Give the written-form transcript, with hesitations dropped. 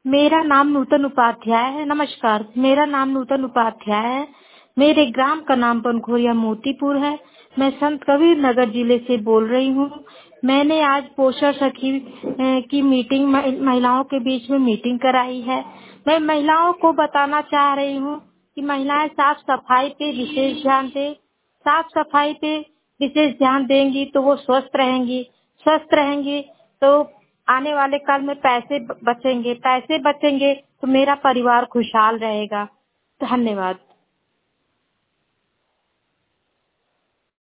मेरा नाम नूतन उपाध्याय है। नमस्कार, मेरा नाम नूतन उपाध्याय है। मेरे ग्राम का नाम बनखोरिया मोतीपुर है। मैं संत कबीर नगर जिले से बोल रही हूँ। मैंने आज पोषण सखी की मीटिंग महिलाओं के बीच में मीटिंग कराई है। मैं महिलाओं को बताना चाह रही हूँ कि महिलाएं साफ सफाई पे विशेष ध्यान दें। साफ सफाई पे विशेष ध्यान देंगी तो वो स्वस्थ रहेंगी तो आने वाले काल में पैसे बचेंगे तो मेरा परिवार खुशहाल रहेगा। धन्यवाद।